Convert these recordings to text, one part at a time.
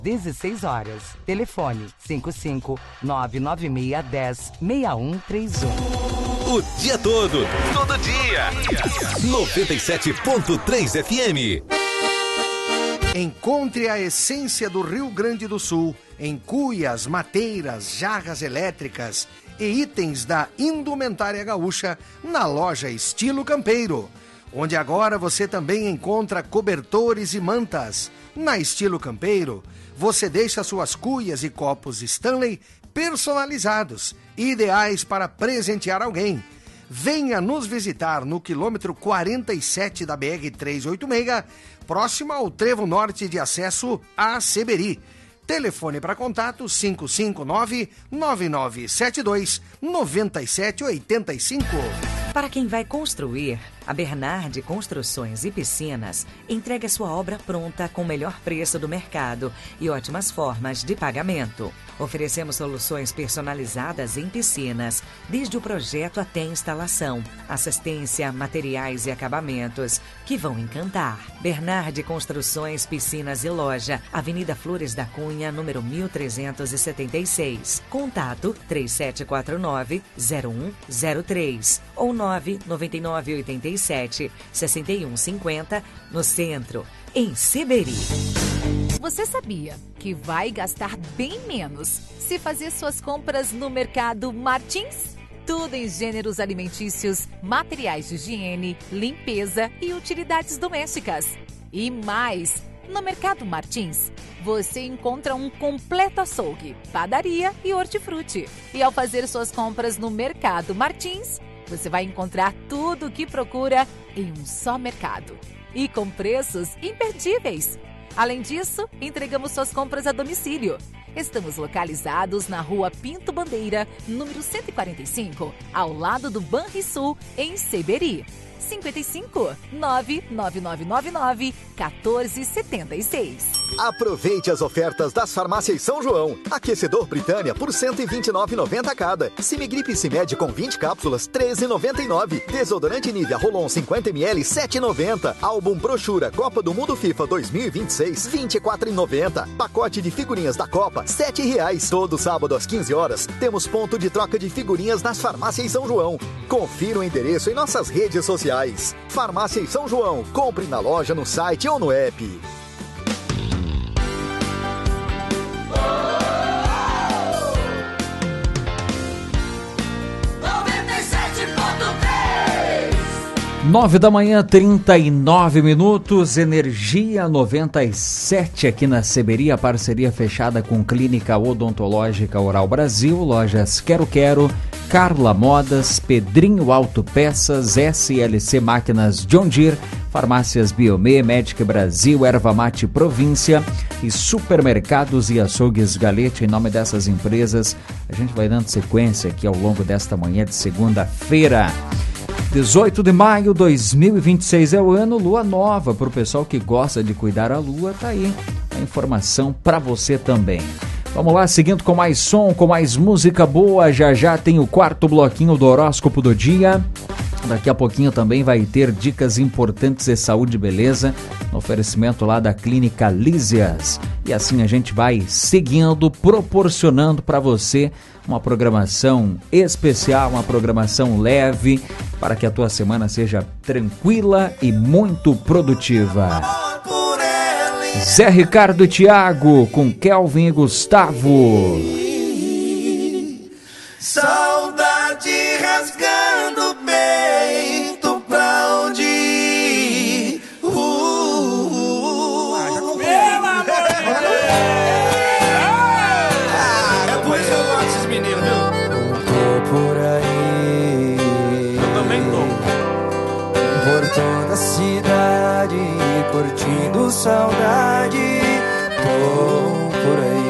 16 horas. Telefone 55996106131. O dia todo dia. 97.3 FM. Encontre a essência do Rio Grande do Sul em cuias, mateiras, jarras elétricas e itens da indumentária gaúcha na loja Estilo Campeiro, onde agora você também encontra cobertores e mantas. Na Estilo Campeiro, você deixa suas cuias e copos Stanley personalizados, ideais para presentear alguém. Venha nos visitar no quilômetro 47 da BR-386, próximo ao trevo norte de acesso a Seberi. Telefone para contato 559-9972-9785. Para quem vai construir, a Bernardi Construções e Piscinas entrega sua obra pronta com o melhor preço do mercado e ótimas formas de pagamento. Oferecemos soluções personalizadas em piscinas, desde o projeto até a instalação, assistência, materiais e acabamentos que vão encantar. Bernardi Construções, Piscinas e Loja, Avenida Flores da Cunha, número 1376. Contato 3749-0103 ou 99987-6150 no centro, em Seberi. Você sabia que vai gastar bem menos se fazer suas compras no Mercado Martins? Tudo em gêneros alimentícios, materiais de higiene, limpeza e utilidades domésticas. E mais, no Mercado Martins, você encontra um completo açougue, padaria e hortifruti. E ao fazer suas compras no Mercado Martins, você vai encontrar tudo o que procura em um só mercado. E com preços imperdíveis. Além disso, entregamos suas compras a domicílio. Estamos localizados na Rua Pinto Bandeira, número 145, ao lado do Banrisul, em Seberi. 55 99999 1476. Aproveite as ofertas das farmácias São João. Aquecedor Britânia por R$ 129,90 cada. Simigripe Cimed com 20 cápsulas, R$ 13,99. Desodorante Nivea Rolon 50ml, R$ 7,90. Álbum Brochura Copa do Mundo FIFA 2026, R$ 24,90. Pacote de figurinhas da Copa, R$ 7,00. Todo sábado às 15 horas, temos ponto de troca de figurinhas nas farmácias São João. Confira o endereço em nossas redes sociais. Farmácia São João. Compre na loja, no site ou no app. Nove da manhã, 39 minutos, Energia 97 aqui na Seberi, a parceria fechada com Clínica Odontológica Oral Brasil, lojas Quero Quero, Carla Modas, Pedrinho Autopeças, SLC Máquinas John Deere, Farmácias Biomê, Médica Brasil, Erva Mate Província e Supermercados e Açougues Galete. Em nome dessas empresas, a gente vai dando sequência aqui ao longo desta manhã de segunda-feira. 18 de maio de 2026 é o ano, lua nova. Para o pessoal que gosta de cuidar a lua, tá aí a informação para você também. Vamos lá, seguindo com mais som, com mais música boa. Já já tem o quarto bloquinho do horóscopo do dia. Daqui a pouquinho também vai ter dicas importantes de saúde e beleza no oferecimento lá da Clínica Lísias. E assim a gente vai seguindo, proporcionando para você uma programação especial, uma programação leve, para que a tua semana seja tranquila e muito produtiva. Zé Ricardo e Thiago, com Kelvin e Gustavo. Saudade rasgando o peito, pra onde ir? Pelo amor de Deus! É por isso que eu gosto desses meninos, viu? Tô por aí. Eu também tô. Por toda a cidade, curtindo saudade. Tô por aí.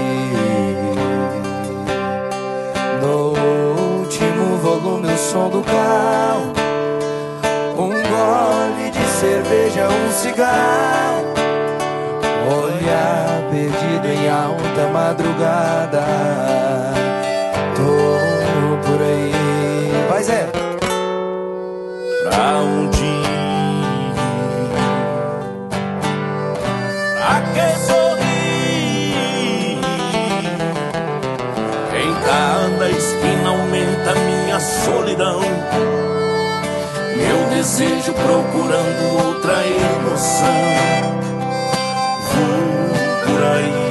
No último volume, o som do carro. Um gole de cerveja, um cigarro. Olhar perdido em alta madrugada. Tô por aí. Vai, Zé. Pra onde ir? Pra que sorrir? desejo procurando outra emoção. Vou por aí.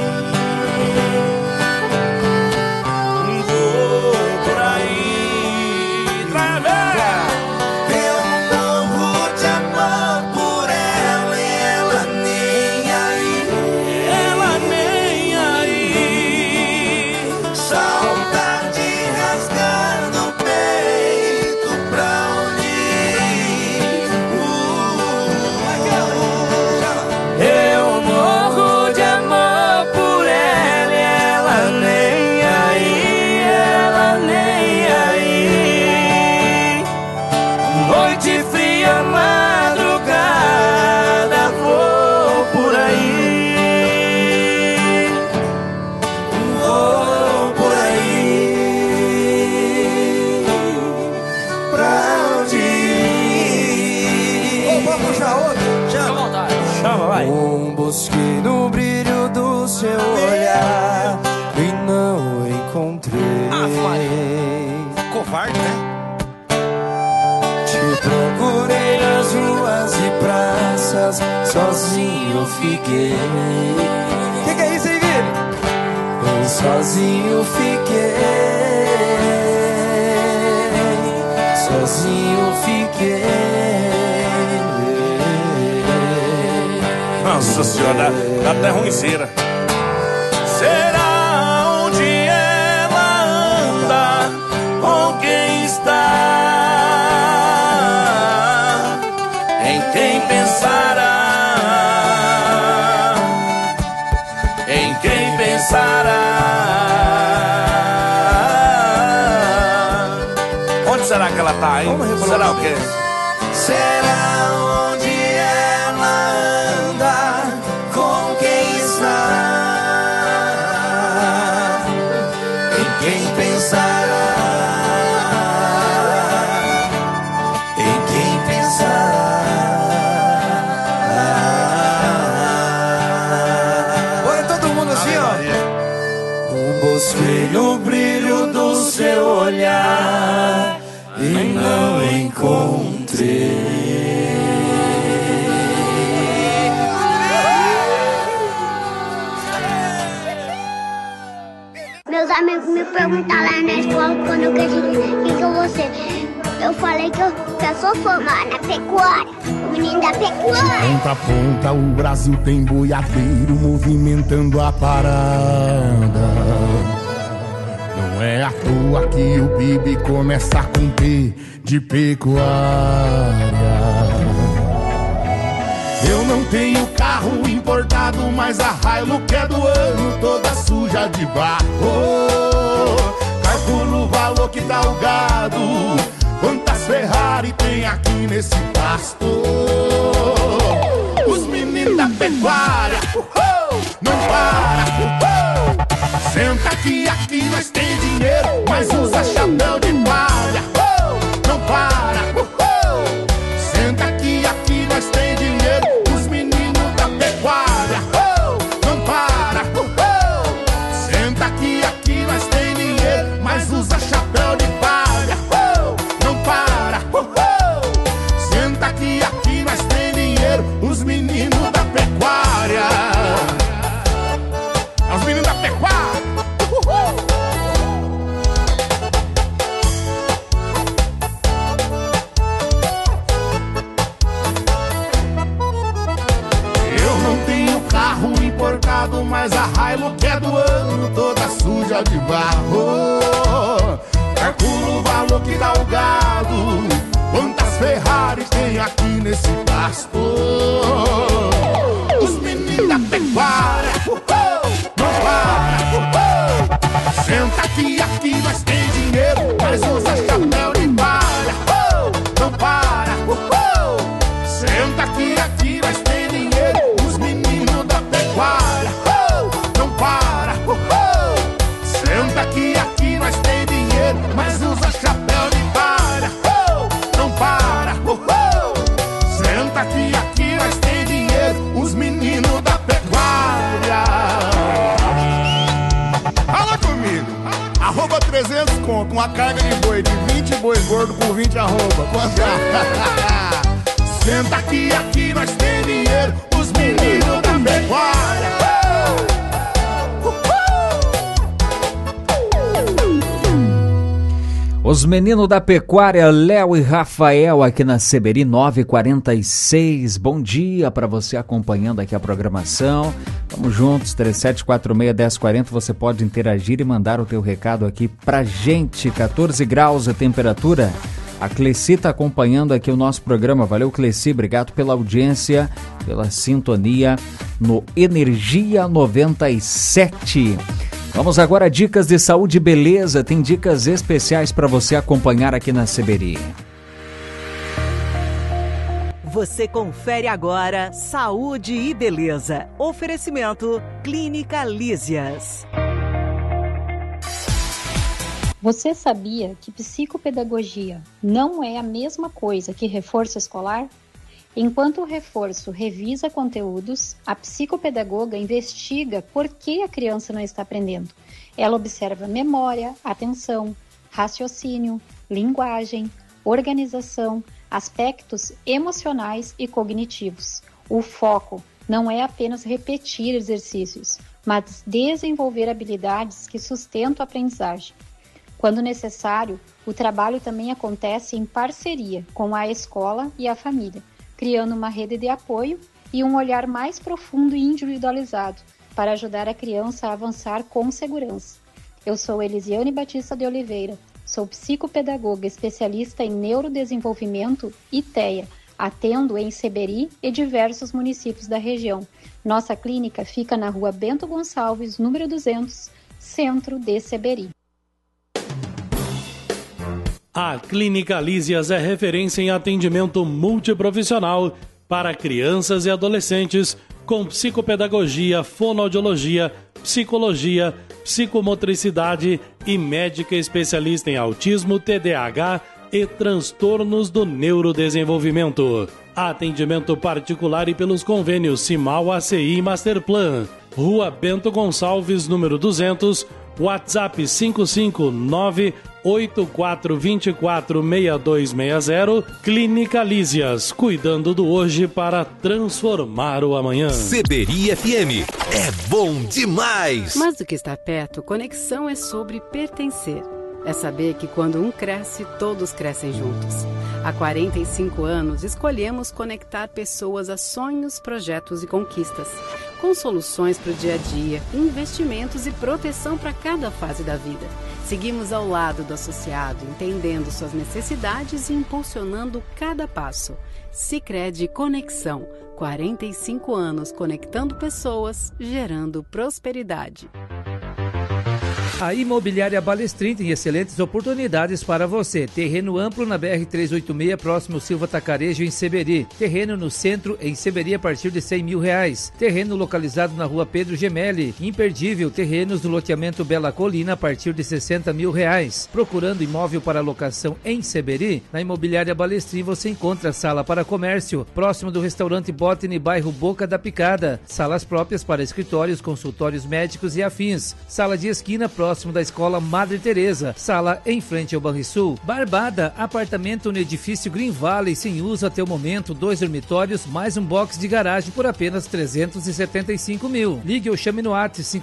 Busquei no brilho do seu olhar e não encontrei. Covarde, né? Te procurei nas ruas e praças, sozinho fiquei. Que é isso aí, Vini? Eu sozinho fiquei. Sozinho fiquei. Nossa senhora, dá até ruinzeira. Será onde ela anda? Com quem está? Em quem pensará? Em quem pensará? Onde será que ela tá, hein? Será o quê? Será onde ela anda? Com quem está? Em quem pensará? Em quem pensará? Olha todo mundo assim, ó. Busquei no brilho do seu olhar e não encontrei. Meus amigos me perguntaram lá na escola quando eu cresci, quem que eu vou ser? Eu falei que eu sou formada na pecuária, o menino da pecuária. De ponta a ponta o Brasil tem boiadeiro movimentando a parada. Não é à toa que o PIB começa com P de pecuária. Eu não tenho carro importado, mas a Hilux é do ano, toda suja de barro. Calculo o valor que dá o gado, quantas Ferrari tem aqui nesse pasto. Os meninos da pecuária, não para, senta aqui nós tem dinheiro, mas usa chapéu de palha. Não para, senta aqui nós tem dinheiro, os meninos da pecuária. Não para, senta aqui nós tem dinheiro, mas usa chapéu de palha. Não para, senta aqui nós tem dinheiro, os meninos da pecuária. Os meninos da pecuária. Eu não tenho carro importado, mas a Hilux é do ano, toda suja de barro. Calculo o valor que dá o gado, quantas Ferrari tem aqui nesse pasto. Os meninos da pecuária, não para, senta aqui nós tem dinheiro, mas usa chapéu de palha. Não para, senta aqui nós tem dinheiro, os meninos da pecuária. Não para, senta aqui nós tem dinheiro, mas usa chapéu de palha. Não para, senta aqui nós tem dinheiro, os meninos da pecuária. Fala comigo, arroba 300 conto, uma carga de boi de 20 boi gordo por 20 arroba. Quanto? Senta que aqui nós tem dinheiro, os meninos da pecuária. Os meninos da pecuária, Léo e Rafael, aqui na Seberi 946. Bom dia para você acompanhando aqui a programação. Vamos juntos, 3746-1040. Você pode interagir e mandar o teu recado aqui pra gente. 14 graus a temperatura. A Cleci está acompanhando aqui o nosso programa. Valeu, Cleci. Obrigado pela audiência, pela sintonia no Energia 97. Vamos agora a dicas de saúde e beleza. Tem dicas especiais para você acompanhar aqui na Seberi. Você confere agora Saúde e Beleza. Oferecimento Clínica Lísias. Você sabia que psicopedagogia não é a mesma coisa que reforço escolar? Enquanto o reforço revisa conteúdos, a psicopedagoga investiga por que a criança não está aprendendo. Ela observa memória, atenção, raciocínio, linguagem, organização, aspectos emocionais e cognitivos. O foco não é apenas repetir exercícios, mas desenvolver habilidades que sustentam a aprendizagem. Quando necessário, o trabalho também acontece em parceria com a escola e a família, criando uma rede de apoio e um olhar mais profundo e individualizado para ajudar a criança a avançar com segurança. Eu sou Elisiane Batista de Oliveira, sou psicopedagoga especialista em neurodesenvolvimento e TEA, atendo em Seberi e diversos municípios da região. Nossa clínica fica na rua Bento Gonçalves, número 200, centro de Seberi. A Clínica Lísias é referência em atendimento multiprofissional para crianças e adolescentes com psicopedagogia, fonoaudiologia, psicologia, psicomotricidade e médica especialista em autismo, TDAH e transtornos do neurodesenvolvimento. Atendimento particular e pelos convênios Simal, ACI e Masterplan. Rua Bento Gonçalves, número 200, WhatsApp 559-8424-6260. Clínica Lísias, cuidando do hoje para transformar o amanhã. Seberi FM, é bom demais! Mais do que estar perto, conexão é sobre pertencer. É saber que quando um cresce, todos crescem juntos. Há 45 anos, escolhemos conectar pessoas a sonhos, projetos e conquistas, com soluções para o dia a dia, investimentos e proteção para cada fase da vida. Seguimos ao lado do associado, entendendo suas necessidades e impulsionando cada passo. Sicredi Conexão, 45 anos conectando pessoas, gerando prosperidade. A Imobiliária Balestrin tem excelentes oportunidades para você. Terreno amplo na BR-386, próximo Silva Tacarejo, em Seberi. Terreno no centro, em Seberi, a partir de R$100 mil. Terreno localizado na rua Pedro Gemelli. Imperdível, terrenos no loteamento Bela Colina, a partir de R$60 mil. Procurando imóvel para locação em Seberi? Na Imobiliária Balestrin você encontra sala para comércio, próximo do restaurante Botany, bairro Boca da Picada. Salas próprias para escritórios, consultórios médicos e afins. Sala de esquina, próximo da Escola Madre Teresa. Sala em frente ao Banrisul. Barbada, apartamento no edifício Green Valley, sem uso até o momento, 2 dormitórios, mais um box de garagem por apenas R$375 mil. Ligue ou chame no WhatsApp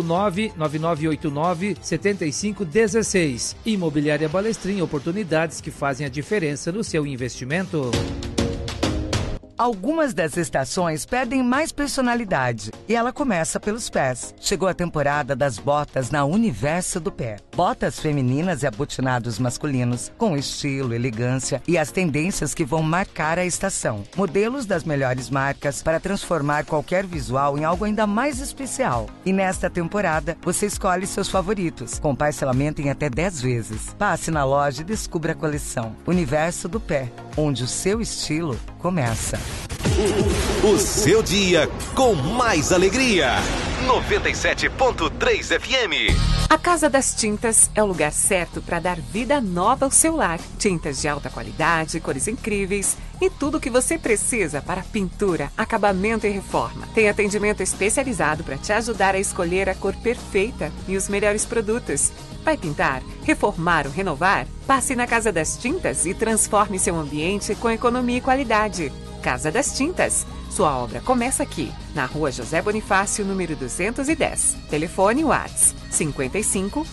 559-9989-7516. Imobiliária Balestrin, oportunidades que fazem a diferença no seu investimento. Algumas das estações perdem mais personalidade e ela começa pelos pés. Chegou a temporada das botas na Universo do Pé. Botas femininas e abotinados masculinos com estilo, elegância e as tendências que vão marcar a estação. Modelos das melhores marcas para transformar qualquer visual em algo ainda mais especial. E nesta temporada, você escolhe seus favoritos, com parcelamento em até 10 vezes. Passe na loja e descubra a coleção Universo do Pé, onde o seu estilo começa. O seu dia com mais alegria. 97.3 FM. A Casa das Tintas é o lugar certo para dar vida nova ao seu lar. Tintas de alta qualidade, cores incríveis e tudo o que você precisa para pintura, acabamento e reforma. Tem atendimento especializado para te ajudar a escolher a cor perfeita e os melhores produtos. Vai pintar, reformar ou renovar? Passe na Casa das Tintas e transforme seu ambiente com economia e qualidade. Casa das Tintas. Sua obra começa aqui, na Rua José Bonifácio, número 210. Telefone WhatsApp 55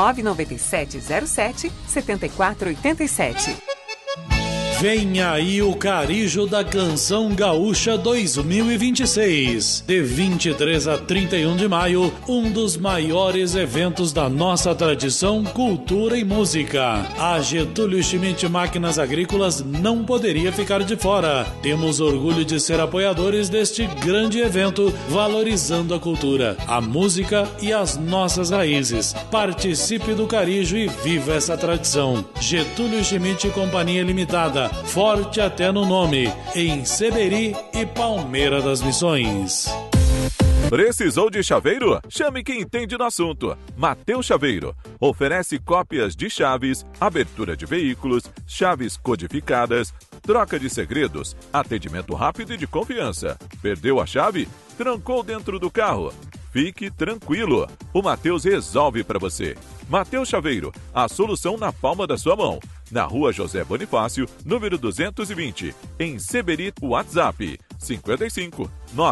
99707 7487. Vem aí o Carijo da Canção Gaúcha 2026. De 23 a 31 de maio, um dos maiores eventos da nossa tradição, cultura e música. A Getúlio Schmidt Máquinas Agrícolas não poderia ficar de fora. Temos orgulho de ser apoiadores deste grande evento, valorizando a cultura, a música e as nossas raízes. Participe do Carijo e viva essa tradição. Getúlio Schmidt Companhia Limitada. Forte até no nome, em Seberi e Palmeira das Missões. Precisou de chaveiro? Chame quem entende do assunto. Mateus Chaveiro oferece cópias de chaves, abertura de veículos, chaves codificadas, troca de segredos, atendimento rápido e de confiança. Perdeu a chave? Trancou dentro do carro? Fique tranquilo, o Mateus resolve para você. Mateus Chaveiro, a solução na palma da sua mão. Na Rua José Bonifácio, número 220, em Seberi, WhatsApp 55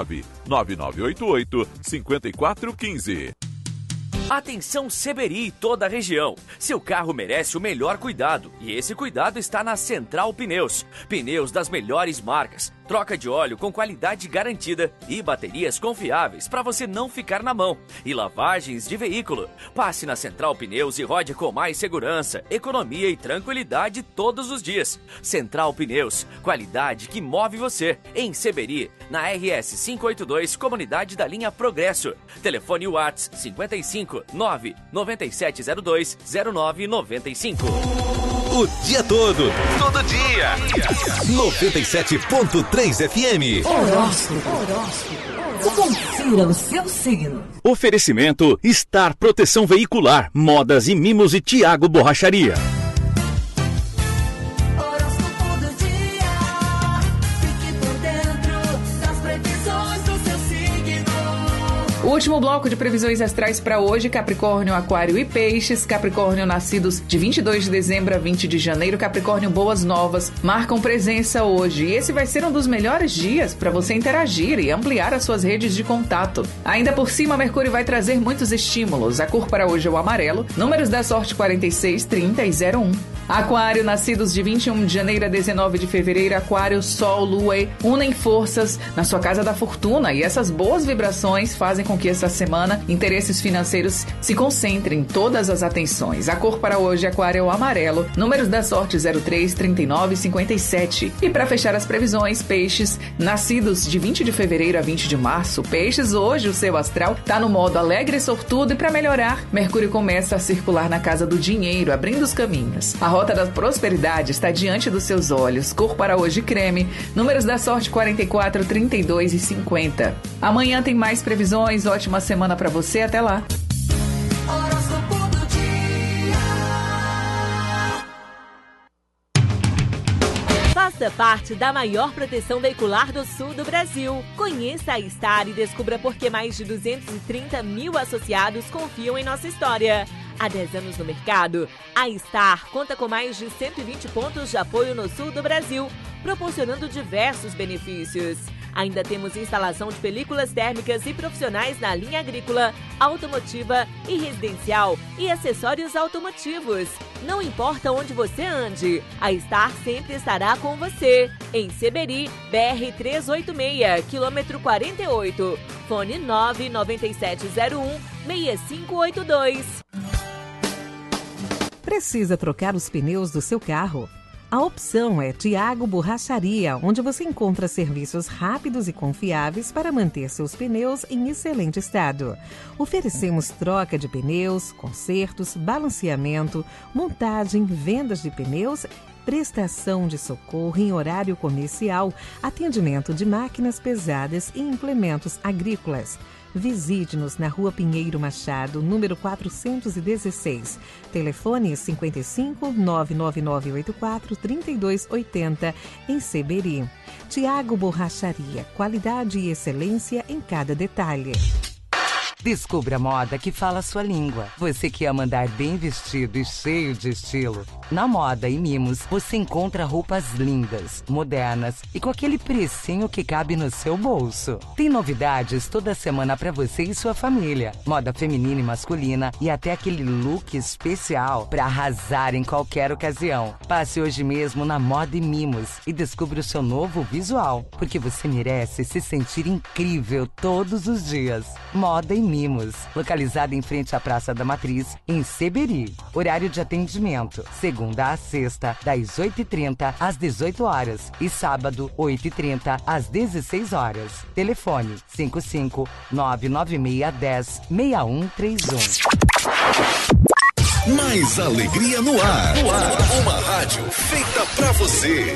99988 5415. Atenção Seberi e toda a região. Seu carro merece o melhor cuidado e esse cuidado está na Central Pneus. Pneus das melhores marcas, troca de óleo com qualidade garantida e baterias confiáveis para você não ficar na mão. E lavagens de veículo. Passe na Central Pneus e rode com mais segurança, economia e tranquilidade todos os dias. Central Pneus, qualidade que move você. Em Seberi, na RS 582, Comunidade da Linha Progresso. Telefone WhatsApp 55 99702 0995. O dia todo dia. 97.3 FM. Horóscopo. Confira o seu signo. Oferecimento Star Proteção Veicular, Modas e Mimos e Tiago Borracharia. O último bloco de previsões astrais para hoje: Capricórnio, Aquário e Peixes. Capricórnio, nascidos de 22 de dezembro a 20 de janeiro. Capricórnio, boas novas marcam presença hoje. E esse vai ser um dos melhores dias para você interagir e ampliar as suas redes de contato. Ainda por cima, Mercúrio vai trazer muitos estímulos. A cor para hoje é o amarelo. Números da sorte 46, 30 e 01. Aquário, nascidos de 21 de janeiro a 19 de fevereiro. Aquário, Sol, Lua unem forças na sua casa da fortuna. E essas boas vibrações fazem com que esta semana interesses financeiros se concentrem todas as atenções. A cor para hoje, Aquário, é o amarelo. Números da sorte 03, 39 e 57. E para fechar as previsões, Peixes, nascidos de 20 de fevereiro a 20 de março. Peixes, hoje o seu astral está no modo alegre e sortudo, e para melhorar, Mercúrio começa a circular na casa do dinheiro, abrindo os caminhos. A rota da prosperidade está diante dos seus olhos. Cor para hoje, creme. Números da sorte 44, 32 e 50. Amanhã tem mais previsões. Ótima semana para você. Até lá. Faça parte da maior proteção veicular do sul do Brasil. Conheça a Star e descubra por que mais de 230 mil associados confiam em nossa história. Há 10 anos no mercado, a Star conta com mais de 120 pontos de apoio no sul do Brasil, proporcionando diversos benefícios. Ainda temos instalação de películas térmicas e profissionais na linha agrícola, automotiva e residencial e acessórios automotivos. Não importa onde você ande, a Star sempre estará com você. Em Seberi, BR 386, quilômetro 48. Fone 99701-6582. Precisa trocar os pneus do seu carro? A opção é Tiago Borracharia, onde você encontra serviços rápidos e confiáveis para manter seus pneus em excelente estado. Oferecemos troca de pneus, consertos, balanceamento, montagem, vendas de pneus, prestação de socorro em horário comercial, atendimento de máquinas pesadas e implementos agrícolas. Visite-nos na Rua Pinheiro Machado, número 416. Telefone 55 99984 3280, em Seberi. Tiago Borracharia, qualidade e excelência em cada detalhe. Descubra a moda que fala a sua língua. Você que ama andar bem vestido e cheio de estilo. Na Moda e Mimos, você encontra roupas lindas, modernas e com aquele precinho que cabe no seu bolso. Tem novidades toda semana para você e sua família. Moda feminina e masculina e até aquele look especial para arrasar em qualquer ocasião. Passe hoje mesmo na Moda e Mimos e descubra o seu novo visual, porque você merece se sentir incrível todos os dias. Moda e Mimos, localizada em frente à Praça da Matriz, em Seberi. Horário de atendimento, segunda a sexta, das 8h30 às 18 horas e sábado, 8h30 às 16 horas. Telefone 55996106131. Mais alegria no ar. Uma rádio feita pra você.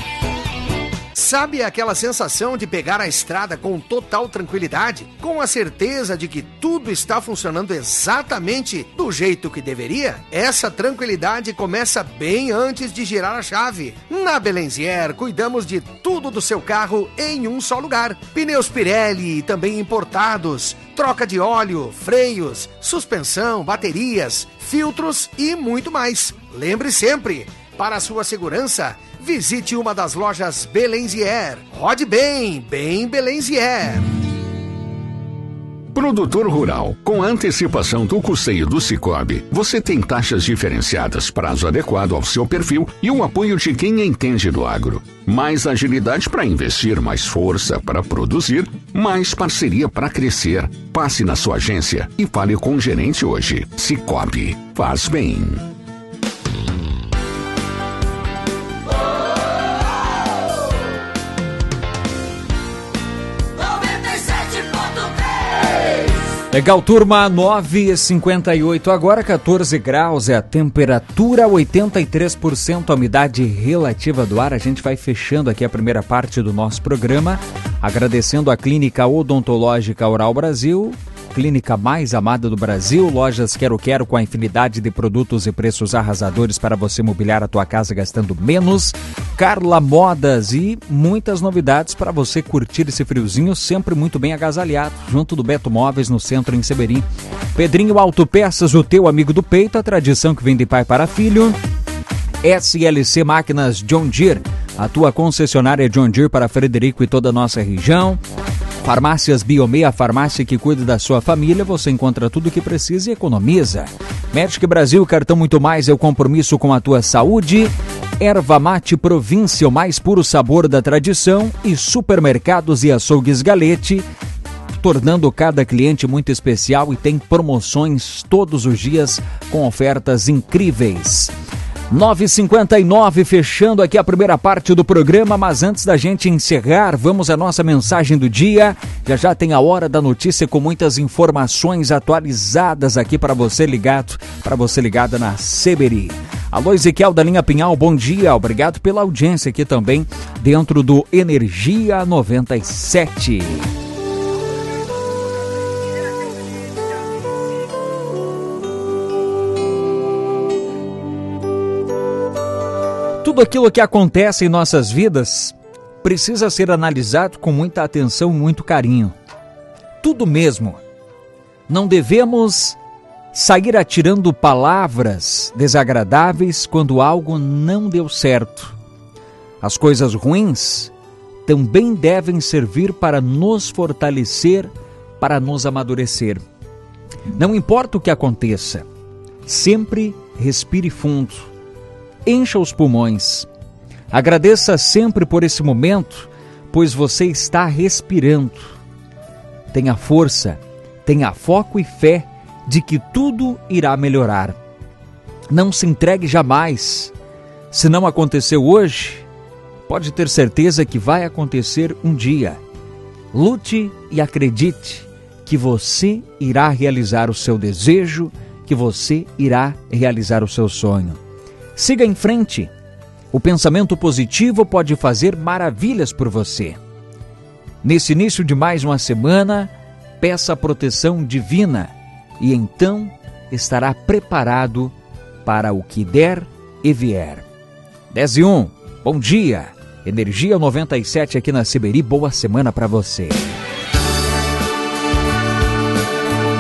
Sabe aquela sensação de pegar a estrada com total tranquilidade, com a certeza de que tudo está funcionando exatamente do jeito que deveria? Essa tranquilidade começa bem antes de girar a chave. Na Belenzier, cuidamos de tudo do seu carro em um só lugar. Pneus Pirelli, também importados, troca de óleo, freios, suspensão, baterias, filtros e muito mais. Lembre sempre, para a sua segurança, visite uma das lojas Belenzier. Rode bem Belenzier. Produtor rural, com a antecipação do custeio do Sicoob, você tem taxas diferenciadas, prazo adequado ao seu perfil e o apoio de quem entende do agro. Mais agilidade para investir, mais força para produzir, mais parceria para crescer. Passe na sua agência e fale com o gerente hoje. Sicoob, faz bem. Legal, turma, 9h58, agora 14 graus é a temperatura, 83% a umidade relativa do ar. A gente vai fechando aqui a primeira parte do nosso programa, agradecendo a Clínica Odontológica Oral Brasil, clínica mais amada do Brasil, lojas Quero Quero com a infinidade de produtos e preços arrasadores para você mobiliar a tua casa gastando menos, Carla Modas e muitas novidades para você curtir esse friozinho sempre muito bem agasalhado, junto do Beto Móveis no centro em Seberi. Pedrinho Autopeças, o teu amigo do peito, a tradição que vem de pai para filho. SLC Máquinas John Deere, a tua concessionária John Deere para Frederico e toda a nossa região. Farmácias Biomê, a farmácia que cuida da sua família, você encontra tudo o que precisa e economiza. Medic Brasil, cartão Muito Mais é o compromisso com a tua saúde. Erva Mate Província, o mais puro sabor da tradição. E Supermercados e Açougues Galete, tornando cada cliente muito especial e tem promoções todos os dias com ofertas incríveis. 9h59, fechando aqui a primeira parte do programa, mas antes da gente encerrar, vamos à nossa mensagem do dia. Já tem a hora da notícia com muitas informações atualizadas aqui para você ligado, para você ligada na Seberi. Alô, Ezequiel da linha Pinhal, bom dia, obrigado pela audiência aqui também dentro do Energia 97. Tudo aquilo que acontece em nossas vidas precisa ser analisado com muita atenção e muito carinho. Tudo mesmo. Não devemos sair atirando palavras desagradáveis quando algo não deu certo. As coisas ruins também devem servir para nos fortalecer, para nos amadurecer. Não importa o que aconteça, sempre respire fundo. Encha os pulmões. Agradeça sempre por esse momento, pois você está respirando. Tenha força, tenha foco e fé de que tudo irá melhorar. Não se entregue jamais. Se não aconteceu hoje, pode ter certeza que vai acontecer um dia. Lute e acredite que você irá realizar o seu desejo, que você irá realizar o seu sonho. Siga em frente. O pensamento positivo pode fazer maravilhas por você. Nesse início de mais uma semana, peça a proteção divina e então estará preparado para o que der e vier. 10h01, bom dia. Energia 97 aqui na Seberi, boa semana para você.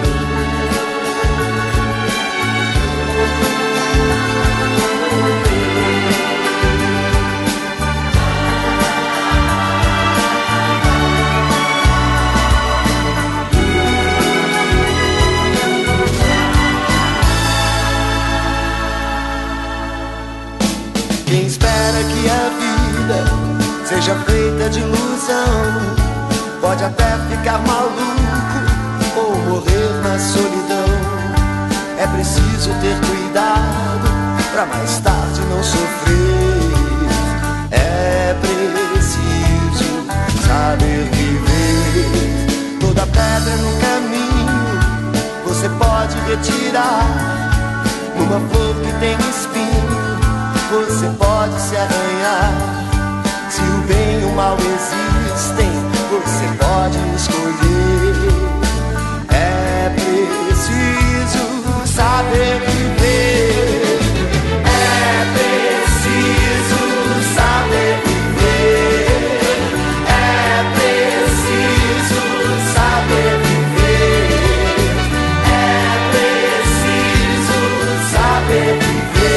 seja feita de ilusão. Pode até ficar maluco ou morrer na solidão. É preciso ter cuidado pra mais tarde não sofrer. É preciso saber viver. Toda pedra no caminho você pode retirar. Numa flor que tem espinho você pode se arranhar. Se o bem e o mal existem, você pode escolher. É preciso saber viver. É preciso saber viver. É preciso saber viver. É preciso saber viver.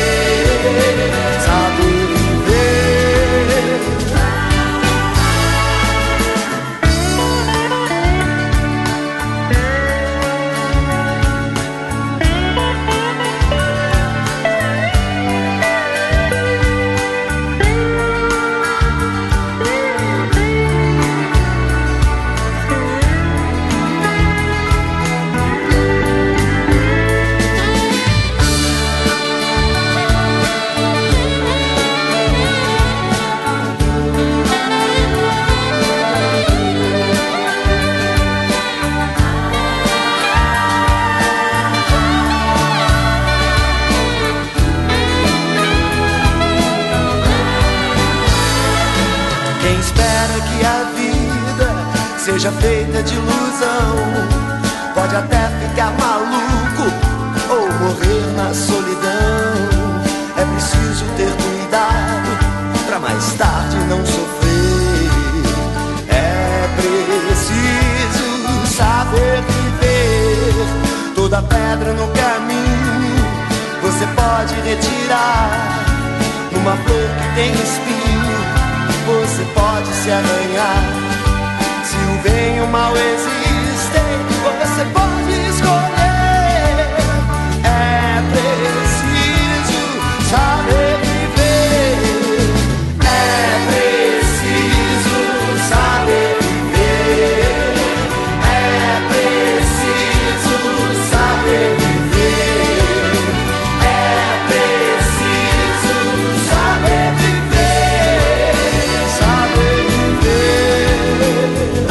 Seja feita de ilusão, pode até ficar maluco ou morrer na solidão. É preciso ter cuidado pra mais tarde não sofrer. É preciso saber viver. Toda pedra no caminho você pode retirar. Numa flor que tem espinho você pode se arranhar. Se o bem e o mal existem, você pode escolher. É preciso saber viver. É preciso saber viver. É preciso saber viver. É preciso saber viver. Saber viver.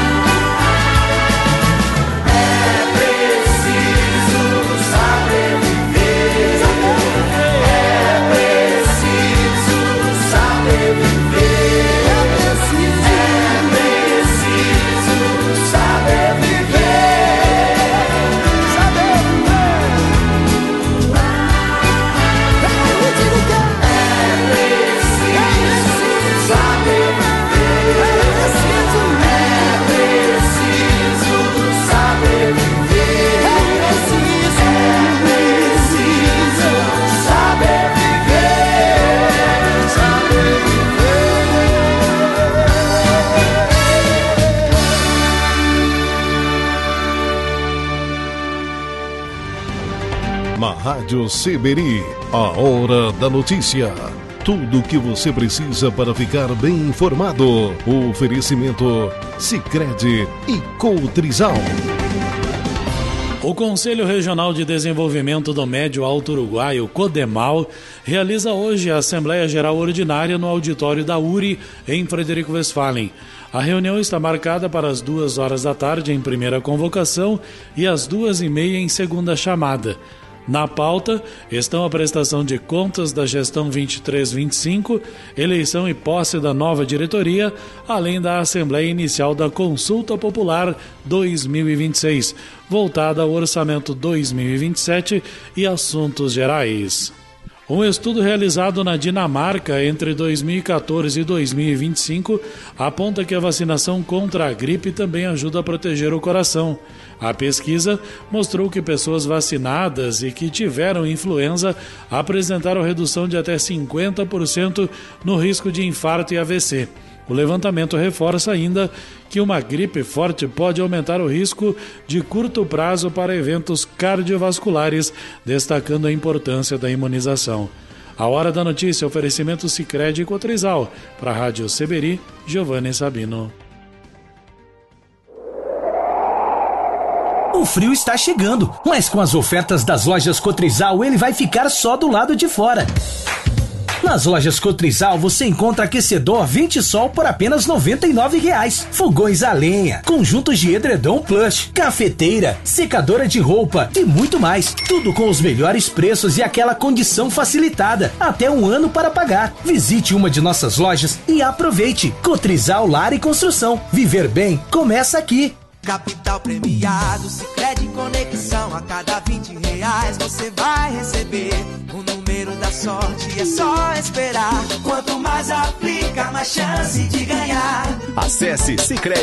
Na Rádio Seberi, a hora da notícia. Tudo o que você precisa para ficar bem informado. O oferecimento Sicredi e Coutrizal. O Conselho Regional de Desenvolvimento do Médio Alto Uruguai, o CODEMAL, realiza hoje a Assembleia Geral Ordinária no auditório da URI, em Frederico Westphalen. A reunião está marcada para as 2h da tarde em primeira convocação e às 2h30 em segunda chamada. Na pauta estão a prestação de contas da gestão 23-25, eleição e posse da nova diretoria, além da Assembleia Inicial da Consulta Popular 2026, voltada ao Orçamento 2027 e assuntos gerais. Um estudo realizado na Dinamarca entre 2014 e 2025 aponta que a vacinação contra a gripe também ajuda a proteger o coração. A pesquisa mostrou que pessoas vacinadas e que tiveram influenza apresentaram redução de até 50% no risco de infarto e AVC. O levantamento reforça ainda que uma gripe forte pode aumentar o risco de curto prazo para eventos cardiovasculares, destacando a importância da imunização. A Hora da Notícia, oferecimento Sicredi e Cotrizal. Para a Rádio Seberi, Giovanni Sabino. O frio está chegando, mas com as ofertas das lojas Cotrizal ele vai ficar só do lado de fora. Nas lojas Cotrizal você encontra aquecedor Ventisol por apenas R$ 99,00, fogões a lenha, conjuntos de edredom plush, cafeteira, secadora de roupa e muito mais. Tudo com os melhores preços e aquela condição facilitada, até 1 ano para pagar. Visite uma de nossas lojas e aproveite. Cotrizal Lar e Construção. Viver bem começa aqui. Capital premiado, Sicredi Conexão. A cada R$20 você vai receber o número da sorte, é só esperar. Quanto mais aplica, mais chance de ganhar. Acesse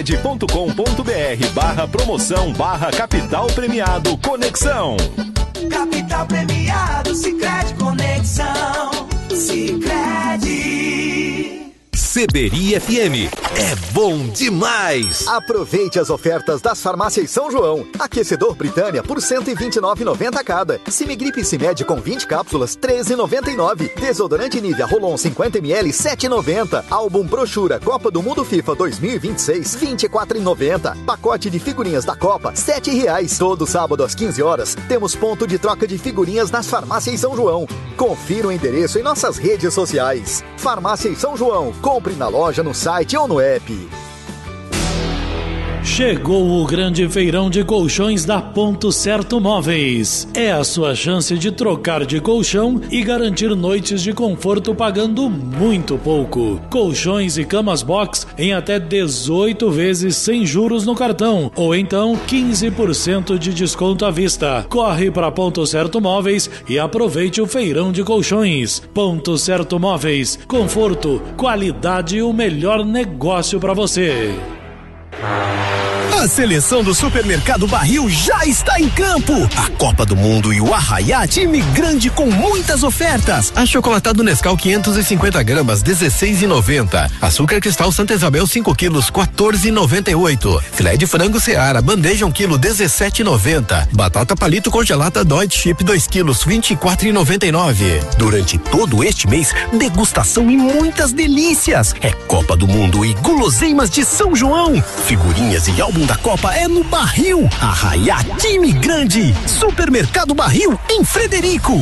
sicredi.com.br/promoção/capital premiado Conexão. Capital premiado, Sicredi Conexão. Sicredi. Seberi FM. É bom demais! Aproveite as ofertas das farmácias São João. Aquecedor Britânia por R$ 129,90 cada. Simigripe Cimed com 20 cápsulas, R$ 13,99. Desodorante Nivea Rolon 50ml, R$ 7,90. Álbum Brochura Copa do Mundo FIFA 2026, R$ 24,90. Pacote de figurinhas da Copa, R$ 7,00. Todo sábado às 15 horas, temos ponto de troca de figurinhas nas farmácias São João. Confira o endereço em nossas redes sociais. Farmácias São João. Compre na loja, no site ou no app. Chegou o grande feirão de colchões da Ponto Certo Móveis. É a sua chance de trocar de colchão e garantir noites de conforto pagando muito pouco. Colchões e camas box em até 18 vezes sem juros no cartão, ou então 15% de desconto à vista. Corre para Ponto Certo Móveis e aproveite o feirão de colchões. Ponto Certo Móveis, conforto, qualidade e o melhor negócio para você. A seleção do Supermercado Barril já está em campo. A Copa do Mundo e o Arraiá, time grande com muitas ofertas. Achocolatado Nescau 550 gramas, 16,90. Açúcar Cristal Santa Isabel 5 quilos, 14,98. Filé de frango Seara, bandeja 1 quilo, 17,90. Batata palito congelada Deutsche Chip 2 quilos, 24,99. Durante todo este mês, degustação e muitas delícias. É Copa do Mundo e guloseimas de São João. Figurinhas e álbum da Copa é no Barril. Arraiá, time grande. Supermercado Barril, em Frederico.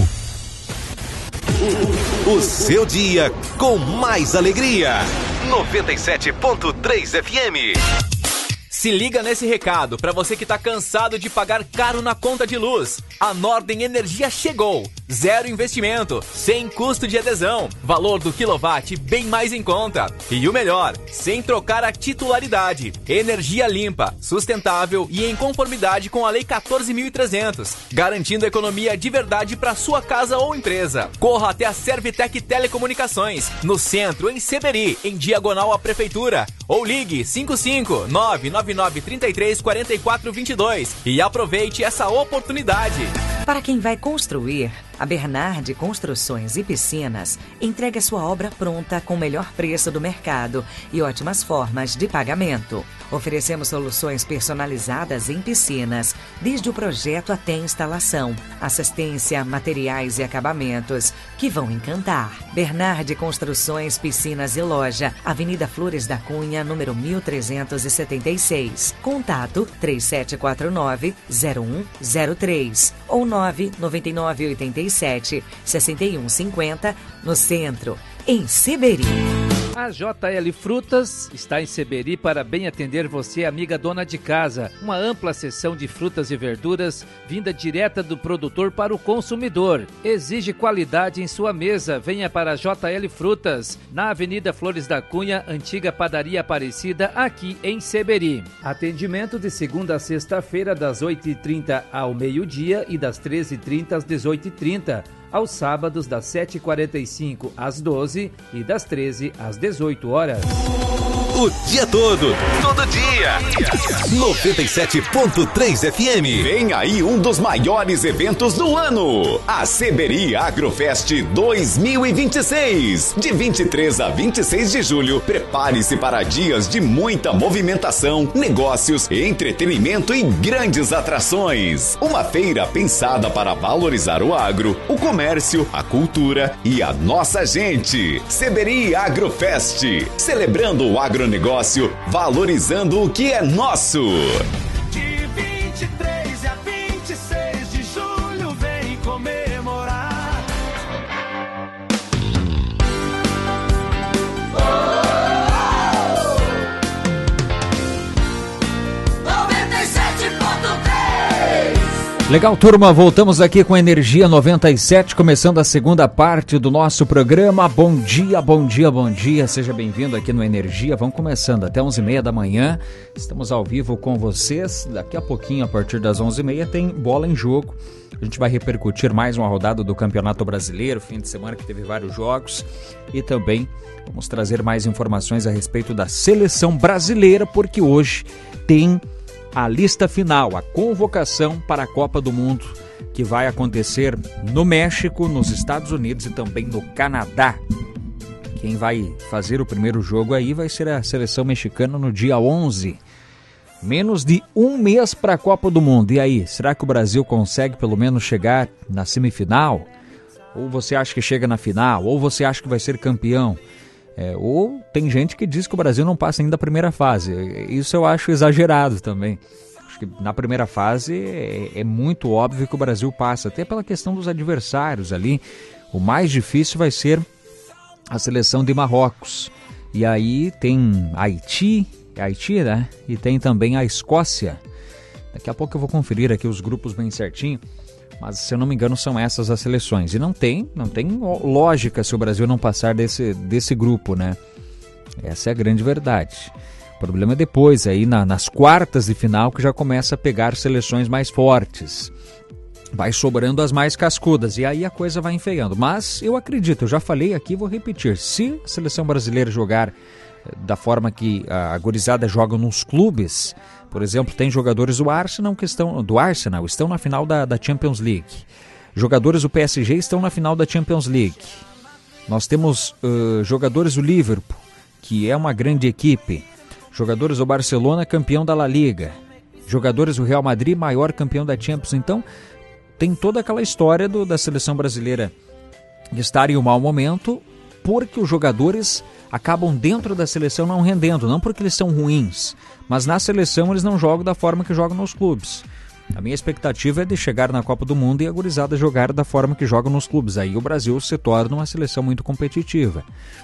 O seu dia com mais alegria. 97.3 FM. Se liga nesse recado para você que tá cansado de pagar caro na conta de luz. A Nordem Energia chegou. 0 investimento, sem custo de adesão. Valor do quilowatt bem mais em conta. E o melhor, sem trocar a titularidade. Energia limpa, sustentável e em conformidade com a Lei 14.300. Garantindo economia de verdade para sua casa ou empresa. Corra até a Servitec Telecomunicações, no centro, em Seberi, em diagonal à Prefeitura. Ou ligue 55999334422 e aproveite essa oportunidade. Para quem vai construir, a Bernardi Construções e Piscinas entrega sua obra pronta com o melhor preço do mercado e ótimas formas de pagamento. Oferecemos soluções personalizadas em piscinas, desde o projeto até a instalação, assistência, materiais e acabamentos que vão encantar. Bernardi Construções, Piscinas e Loja, Avenida Flores da Cunha, número 1376. Contato 3749-0103 ou 99987-6150 no centro, em Seberi. A JL Frutas está em Seberi para bem atender você, amiga dona de casa. Uma ampla seção de frutas e verduras vinda direta do produtor para o consumidor. Exige qualidade em sua mesa. Venha para a JL Frutas, na Avenida Flores da Cunha, antiga Padaria Aparecida, aqui em Seberi. Atendimento de segunda a sexta-feira, das 8h30 ao meio-dia e das 13h30 às 18h30. Aos sábados, das 7h45 às 12 e das 13 às 18 horas. O dia todo, todo dia. 97.3 FM. Vem aí um dos maiores eventos do ano. A Seberi Agrofest 2026. De 23 a 26 de julho, prepare-se para dias de muita movimentação, negócios, entretenimento e grandes atrações. Uma feira pensada para valorizar o agro, o comércio, a cultura e a nossa gente. Seberi Agrofest. Celebrando o agronegócio, valorizando o que é nosso. De 23 a 26 de julho, vem comemorar. Legal, turma, voltamos aqui com Energia 97, começando a segunda parte do nosso programa. Bom dia, bom dia, bom dia, seja bem-vindo aqui no Energia. Vamos começando até 11h30 da manhã, estamos ao vivo com vocês. Daqui a pouquinho, a partir das 11h30, tem Bola em Jogo. A gente vai repercutir mais uma rodada do Campeonato Brasileiro, fim de semana que teve vários jogos, e também vamos trazer mais informações a respeito da Seleção Brasileira, porque hoje tem a lista final, a convocação para a Copa do Mundo, que vai acontecer no México, nos Estados Unidos e também no Canadá. Quem vai fazer o primeiro jogo aí vai ser a seleção mexicana no dia 11. Menos de um mês para a Copa do Mundo. E aí, será que o Brasil consegue pelo menos chegar na semifinal? Ou você acha que chega na final? Ou você acha que vai ser campeão? Ou tem gente que diz que o Brasil não passa ainda da primeira fase. Isso eu acho exagerado também. Acho que na primeira fase é muito óbvio que o Brasil passa, até pela questão dos adversários ali. O mais difícil vai ser a seleção de Marrocos. E aí tem Haiti, né? E tem também a Escócia. Daqui a pouco eu vou conferir aqui os grupos bem certinho. Mas, se eu não me engano, são essas as seleções. E não tem lógica se o Brasil não passar desse grupo, né? Essa é a grande verdade. O problema é depois, aí nas quartas de final, que já começa a pegar seleções mais fortes. Vai sobrando as mais cascudas, e aí a coisa vai enfeiando. Mas eu acredito, eu já falei aqui, vou repetir. Se a seleção brasileira jogar da forma que a gurizada joga nos clubes... Por exemplo, tem jogadores do Arsenal estão na final da Champions League. Jogadores do PSG estão na final da Champions League. Nós temos jogadores do Liverpool, que é uma grande equipe. Jogadores do Barcelona, campeão da La Liga. Jogadores do Real Madrid, maior campeão da Champions. Então, tem toda aquela história da seleção brasileira de estar em um mau momento, porque os jogadores acabam dentro da seleção não rendendo, não porque eles são ruins, mas na seleção eles não jogam da forma que jogam nos clubes. A minha expectativa é de chegar na Copa do Mundo e a gurizada jogar da forma que jogam nos clubes. Aí o Brasil se torna uma seleção muito competitiva.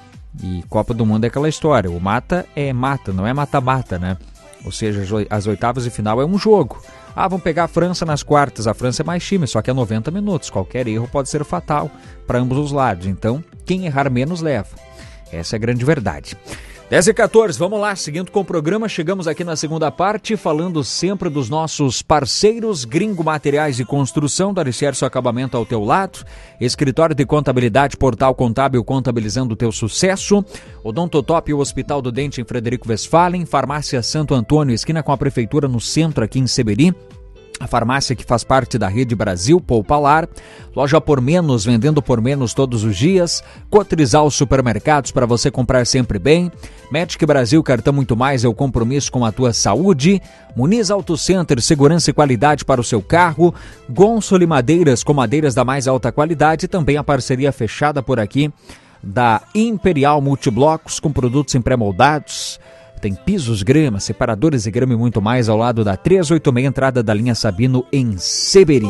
E Copa do Mundo é aquela história, o mata é mata, não é mata-mata, né? Ou seja, as oitavas de final é um jogo. Vamos pegar a França nas quartas, a França é mais time, só que é 90 minutos, qualquer erro pode ser fatal para ambos os lados. Então, quem errar menos leva. Essa é a grande verdade. 10h14, vamos lá, seguindo com o programa, chegamos aqui na segunda parte, falando sempre dos nossos parceiros, Gringo Materiais de Construção, do Alicerce Acabamento ao teu lado, Escritório de Contabilidade, Portal Contábil, contabilizando o teu sucesso, Odontotop e o Hospital do Dente em Frederico Westphalen, Farmácia Santo Antônio, esquina com a Prefeitura no centro aqui em Seberi, a farmácia que faz parte da Rede Brasil, Poupalar, Loja Por Menos, vendendo por menos todos os dias, Cotrizal Supermercados para você comprar sempre bem, Medic Brasil, cartão muito mais é o compromisso com a tua saúde, Muniz Auto Center, segurança e qualidade para o seu carro, Gonçalo Madeiras, com madeiras da mais alta qualidade, e também a parceria fechada por aqui da Imperial Multiblocos, com produtos em pré-moldados. Tem pisos, grama, separadores de grama e muito mais ao lado da 386, entrada da linha Sabino, em Seberi.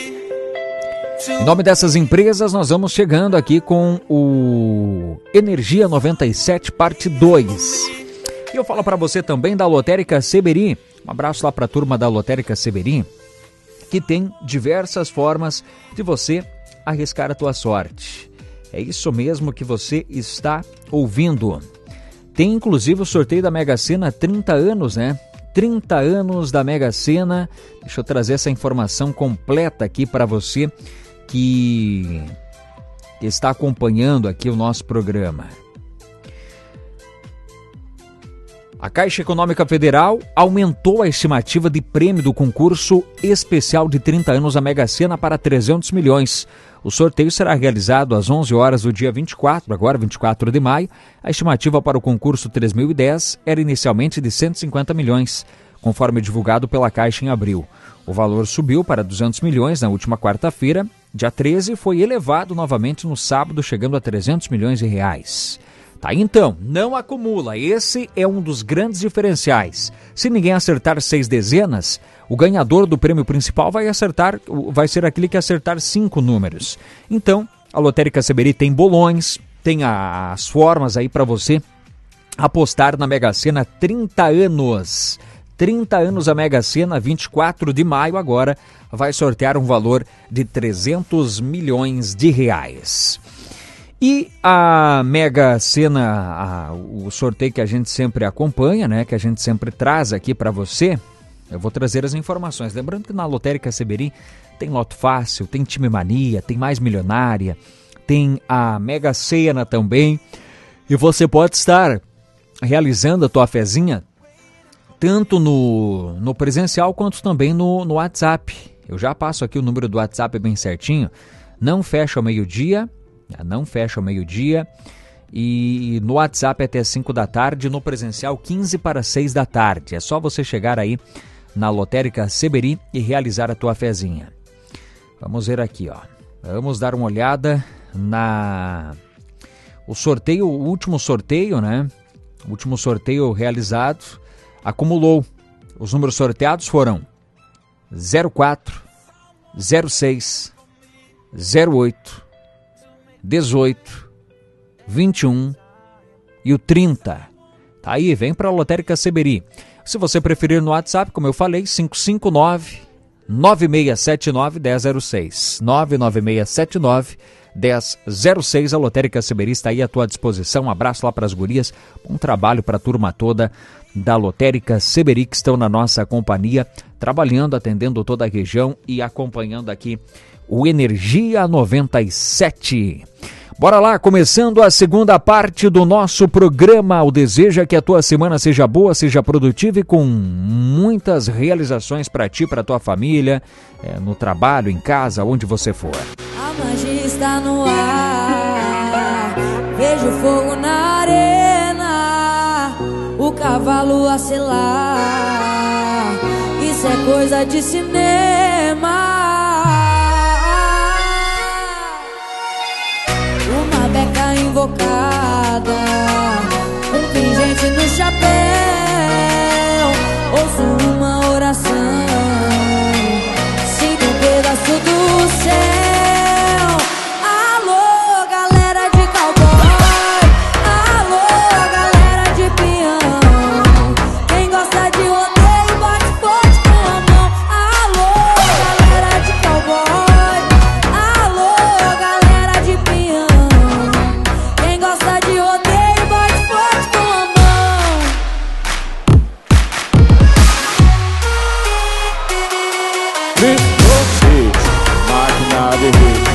Em nome dessas empresas, nós vamos chegando aqui com o Energia 97, parte 2. E eu falo para você também da Lotérica Seberi. Um abraço lá para a turma da Lotérica Seberi, que tem diversas formas de você arriscar a tua sorte. É isso mesmo que você está ouvindo. Tem inclusive o sorteio da Mega Sena, 30 anos, né? 30 anos da Mega Sena. Deixa eu trazer essa informação completa aqui para você que está acompanhando aqui o nosso programa. A Caixa Econômica Federal aumentou a estimativa de prêmio do concurso especial de 30 anos da Mega Sena para 300 milhões. O sorteio será realizado às 11 horas do dia 24, agora 24 de maio. A estimativa para o concurso 3010 era inicialmente de 150 milhões, conforme divulgado pela Caixa em abril. O valor subiu para 200 milhões na última quarta-feira. Dia 13 e foi elevado novamente no sábado, chegando a 300 milhões de reais. Tá, então, não acumula. Esse é um dos grandes diferenciais. Se ninguém acertar 6 dezenas, o ganhador do prêmio principal vai ser aquele que acertar 5 números. Então, a Lotérica Seberi tem bolões, tem as formas aí para você apostar na Mega Sena 30 anos. 30 anos a Mega Sena, 24 de maio agora, vai sortear um valor de 300 milhões de reais. E a Mega Sena, o sorteio que a gente sempre acompanha, né, que a gente sempre traz aqui para você, eu vou trazer as informações. Lembrando que na Lotérica Seberi tem Loto Fácil, tem Time Mania, tem Mais Milionária, tem a Mega Sena também. E você pode estar realizando a tua fezinha tanto no presencial quanto também no WhatsApp. Eu já passo aqui o número do WhatsApp bem certinho. Não fecha ao meio-dia. E no WhatsApp até 5 da tarde, no presencial 15 para 6 da tarde. É só você chegar aí na Lotérica Seberi e realizar a tua fezinha. Vamos ver aqui, ó. Vamos dar uma olhada o sorteio, o último sorteio, né? O último sorteio realizado acumulou. Os números sorteados foram 04, 06, 08, 18, 21 e o 30. Tá aí, vem para a Lotérica Seberi. Se você preferir no WhatsApp, como eu falei, 559-9679-1006. 99679-1006. A Lotérica Seberi está aí à tua disposição. Um abraço lá para as gurias. Bom trabalho para a turma toda da Lotérica Seberi que estão na nossa companhia, trabalhando, atendendo toda a região e acompanhando aqui o Energia 97. Bora lá, começando a segunda parte do nosso programa. O desejo é que a tua semana seja boa, seja produtiva e com muitas realizações para ti, para tua família, no trabalho, em casa, onde você for. A magia está no ar, vejo fogo na arena, o cavalo a selar, isso é coisa de cinema. Beca invocada, um pingente no chapéu, ouço uma oração, sinto um pedaço do céu. Alô, galera de cowboy, alô, galera de peão, quem gosta de rodeio bate forte com a mão. Alô, galera de cowboy, alô, galera de peão, gosta de rodeio, bate forte com a mão. Máquina de ritmo.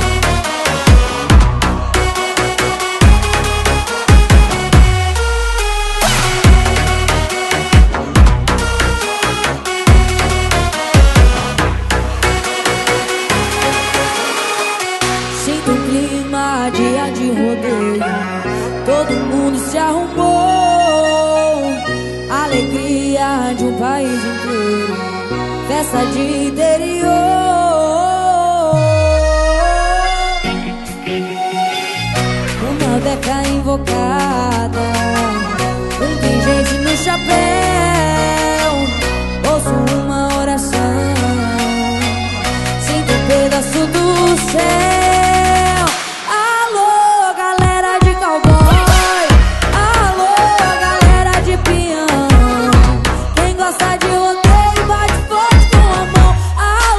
Sinto um clima, dia de rodeio, todo mundo se arrumou, alegria de um país inteiro, festa de interior. Uma beca invocada, um pingente no chapéu, ouço uma oração, sinto um pedaço do céu. Gosta de rodeio, bate forte com a mão.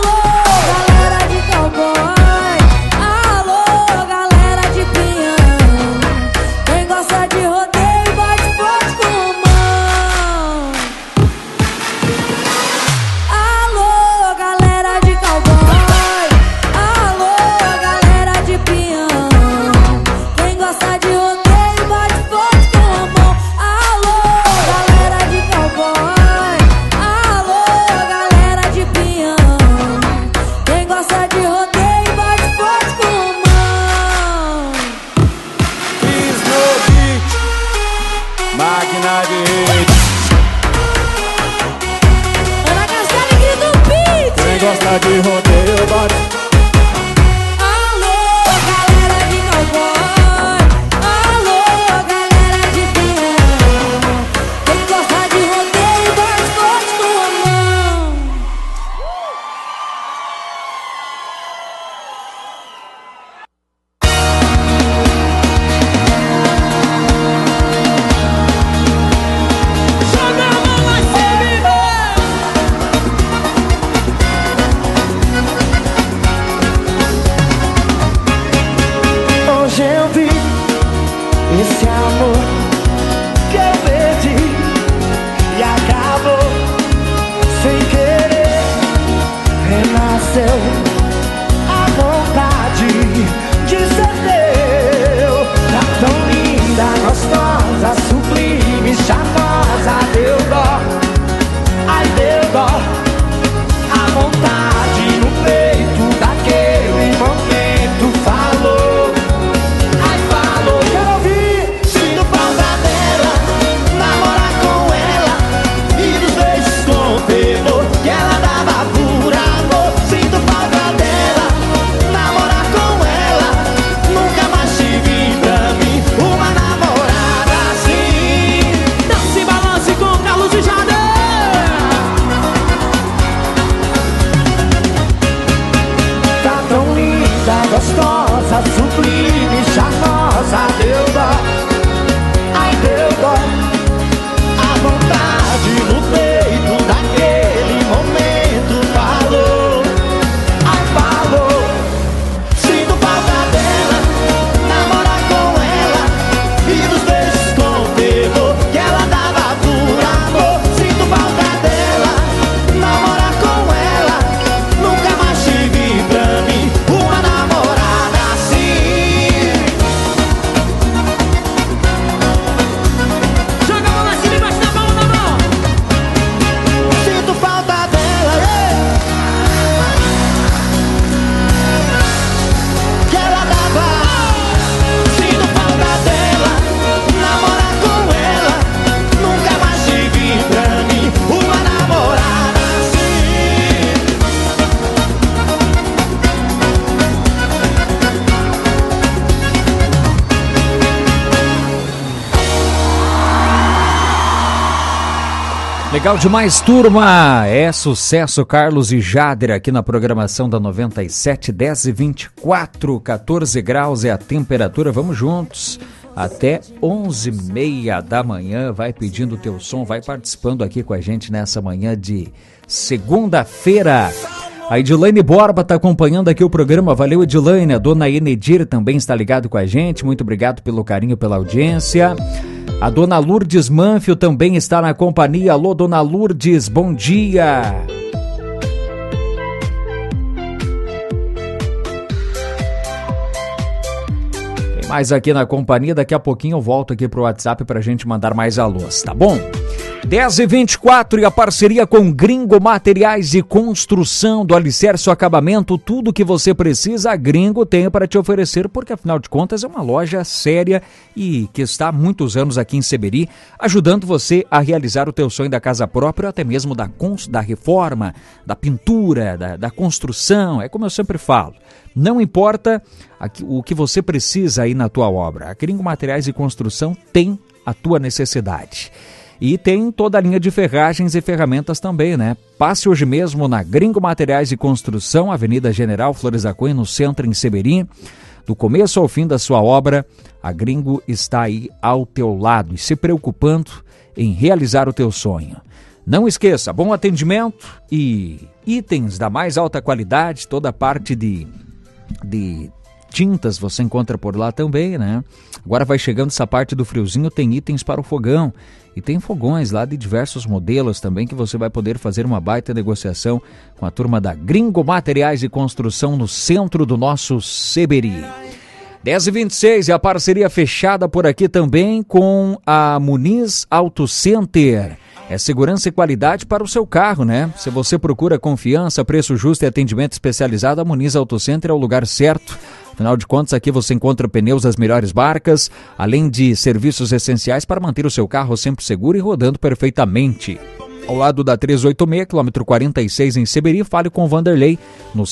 gostosa, sublime, charmosa. Deu dó, ai deu dó. A vontade no peito daquele momento falou, ai falou. Sinto falta dela, namorar com ela e dos beijos com terror que ela dava por amor. Sinto falta dela, namorar com ela. Nunca mais tive pra mim uma namorada assim. Joga a mão lá em cima, embaixo da mão, na mão. Sinto falta dela, que ela dava. Sinto falta dela, namorar com ela. Nunca mais tive pra mim uma namorada assim. Legal demais, turma! É sucesso, Carlos e Jader aqui na programação da 97, 10h24, 14 graus é a temperatura. Vamos juntos até 11h30 da manhã. Vai pedindo o teu som, vai participando aqui com a gente nessa manhã de segunda-feira. A Edilane Borba está acompanhando aqui o programa. Valeu, Edilane. A dona Enedir também está ligado com a gente. Muito obrigado pelo carinho, pela audiência. A dona Lourdes Manfio também está na companhia. Alô, dona Lourdes, bom dia. Tem mais aqui na companhia. Daqui a pouquinho eu volto aqui pro WhatsApp pra gente mandar mais alôs, tá bom? 10h24 e a parceria com Gringo Materiais de Construção, do alicerce ao acabamento, tudo que você precisa, a Gringo tem para te oferecer, porque afinal de contas é uma loja séria e que está há muitos anos aqui em Seberi, ajudando você a realizar o teu sonho da casa própria, até mesmo da reforma, da pintura, da construção. É como eu sempre falo, não importa o que você precisa aí na tua obra, a Gringo Materiais de Construção tem a tua necessidade. E tem toda a linha de ferragens e ferramentas também, né? Passe hoje mesmo na Gringo Materiais de Construção, Avenida General Flores da Cunha, no centro, em Seberi. Do começo ao fim da sua obra, a Gringo está aí ao teu lado e se preocupando em realizar o teu sonho. Não esqueça, bom atendimento e itens da mais alta qualidade, toda a parte de tintas você encontra por lá também, né? Agora vai chegando essa parte do friozinho, tem itens para o fogão. E tem fogões lá de diversos modelos também que você vai poder fazer uma baita negociação com a turma da Gringo Materiais de Construção no centro do nosso Seberi. 10h26 e a parceria fechada por aqui também com a Muniz Auto Center. É segurança e qualidade para o seu carro, né? Se você procura confiança, preço justo e atendimento especializado, a Muniz Auto Center é o lugar certo. Afinal de contas, aqui você encontra pneus das melhores marcas, além de serviços essenciais para manter o seu carro sempre seguro e rodando perfeitamente. Ao lado da 386, quilômetro 46 em Seberi, fale com o Vanderlei no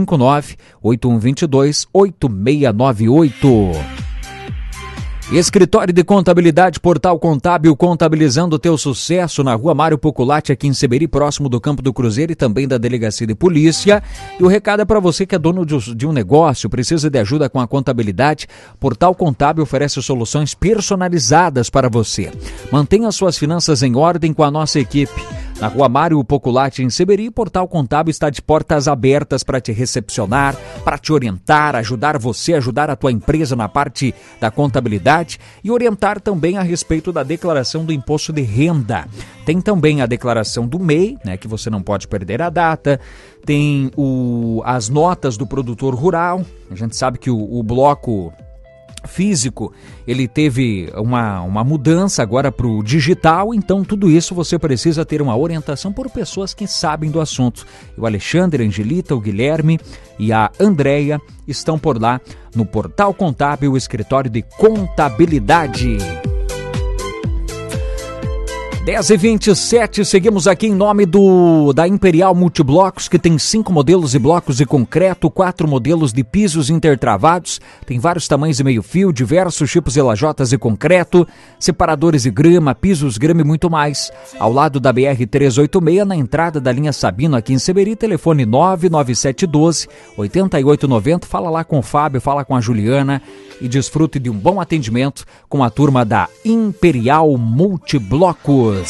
559-8122-8698. Escritório de Contabilidade Portal Contábil, contabilizando o teu sucesso na Rua Mário Poculati, aqui em Seberi, próximo do Campo do Cruzeiro e também da Delegacia de Polícia. E o recado é para você que é dono de um negócio, precisa de ajuda com a contabilidade. Portal Contábil oferece soluções personalizadas para você. Mantenha suas finanças em ordem com a nossa equipe. Na Rua Mário Poculati, em Seberi, Portal Contábil está de portas abertas para te recepcionar, para te orientar, ajudar você, ajudar a tua empresa na parte da contabilidade e orientar também a respeito da declaração do imposto de renda. Tem também a declaração do MEI, né, que você não pode perder a data. Tem as notas do produtor rural. A gente sabe que o bloco físico, ele teve uma mudança agora para o digital, então tudo isso você precisa ter uma orientação por pessoas que sabem do assunto. O Alexandre, a Angelita, o Guilherme e a Andréia estão por lá no Portal Contábil, escritório de contabilidade. 10h27, seguimos aqui em nome da Imperial Multiblocos, que tem 5 modelos de blocos de concreto, 4 modelos de pisos intertravados, tem vários tamanhos de meio fio, diversos tipos de lajotas de concreto, separadores de grama, pisos, grama e muito mais. Ao lado da BR-386, na entrada da linha Sabino, aqui em Seberi, telefone 99712-8890. Fala lá com o Fábio, fala com a Juliana e desfrute de um bom atendimento com a turma da Imperial Multiblocos.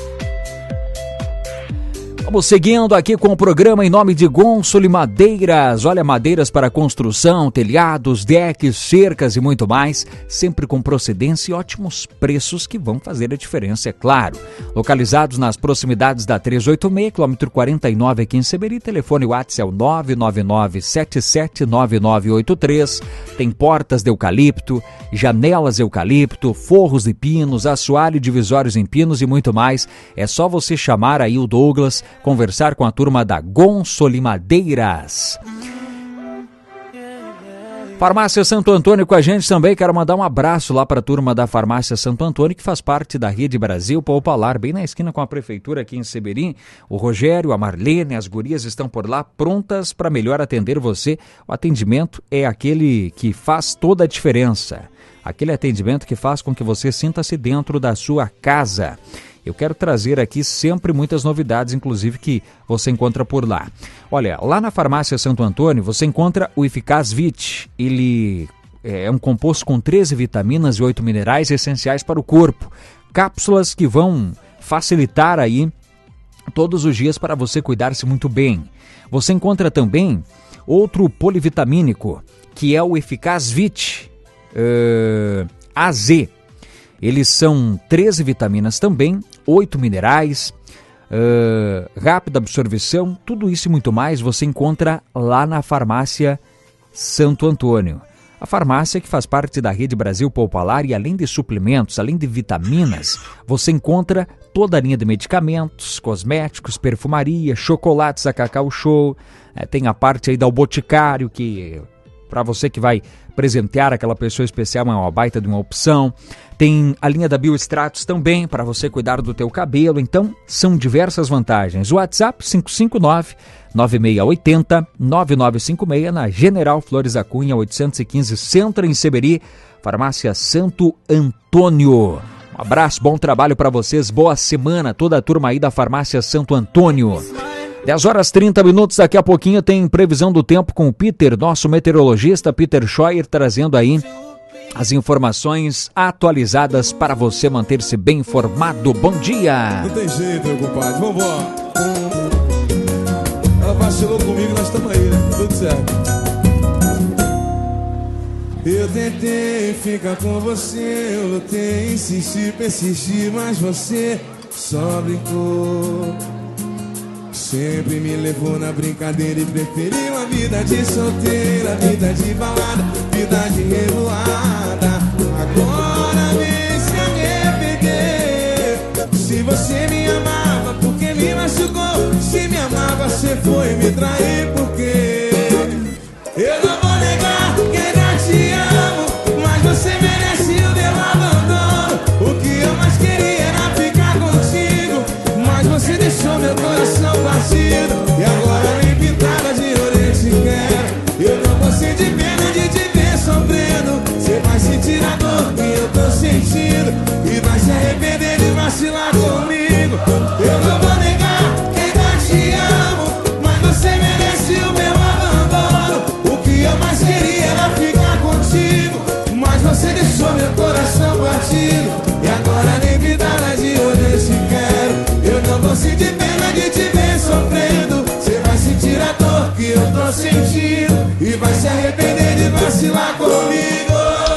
Vamos seguindo aqui com o programa em nome de Gonsoli Madeiras. Olha, madeiras para construção, telhados, decks, cercas e muito mais, sempre com procedência e ótimos preços que vão fazer a diferença, é claro. Localizados nas proximidades da 386, quilômetro 49 aqui em Seberi, telefone WhatsApp é o 999-779983. Tem portas de eucalipto, janelas de eucalipto, forros de pinos, assoalho, divisórios em pinos e muito mais. É só você chamar aí o Douglas, conversar com a turma da Gonsoli Madeiras. Farmácia Santo Antônio com a gente também. Quero mandar um abraço lá para a turma da Farmácia Santo Antônio, que faz parte da Rede Brasil Poupalar, bem na esquina com a prefeitura aqui em Seberi. O Rogério, a Marlene, as gurias estão por lá prontas para melhor atender você. O atendimento é aquele que faz toda a diferença. Aquele atendimento que faz com que você sinta-se dentro da sua casa. Eu quero trazer aqui sempre muitas novidades, inclusive que você encontra por lá. Olha, lá na Farmácia Santo Antônio você encontra o Eficaz Vit. Ele é um composto com 13 vitaminas e 8 minerais essenciais para o corpo. Cápsulas que vão facilitar aí todos os dias para você cuidar-se muito bem. Você encontra também outro polivitamínico, que é o Eficaz Vit AZ. Eles são 13 vitaminas também, 8 minerais, rápida absorção, tudo isso e muito mais você encontra lá na Farmácia Santo Antônio. A farmácia que faz parte da Rede Brasil Poupalar e além de suplementos, além de vitaminas, você encontra toda a linha de medicamentos, cosméticos, perfumaria, chocolates da Cacau Show, tem a parte aí da O Boticário, que para você que vai presentear aquela pessoa especial, é uma baita de uma opção. Tem a linha da Bioextratos também, para você cuidar do teu cabelo. Então, são diversas vantagens. O WhatsApp 559-9680-9956, na General Flores da Cunha, 815 Centro, em Seberi, Farmácia Santo Antônio. Um abraço, bom trabalho para vocês, boa semana, toda a turma aí da Farmácia Santo Antônio. 10h30, daqui a pouquinho tem previsão do tempo com o Peter, nosso meteorologista, Peter Scheuer, trazendo aí as informações atualizadas para você manter-se bem informado. Bom dia! Não tem jeito, meu compadre, vambora! Ela vacilou comigo, nós estamos aí, né? Tudo certo. Eu tentei ficar com você, eu lutei, insisti, persisti, mas você só brincou. Sempre me levou na brincadeira e preferiu a vida de solteira, vida de balada, vida de revoada. Agora vem se arrepender. Se você me amava, porque me machucou? Se me amava, você foi me trair, porque eu não vou negar que ainda te amo, mas você merece o meu abandono. O que eu mais queria era ficar contigo, mas você deixou meu coração partido. E agora nem pintada de ouro eu te quero. Eu não vou sentir pena de te ver sofrendo. Você vai sentir a dor que eu tô sentindo e vai se arrepender de vacilar comigo. Eu não vou negar que ainda te amo, mas você merece o meu abandono. O que eu mais queria era ficar contigo, mas você deixou meu coração partido. E agora nem pintada de ouro eu te quero. Eu não vou sentir pena de te ver sofrendo. Você vai sentir a dor que eu tô sentindo e vai se arrepender de vacilar comigo.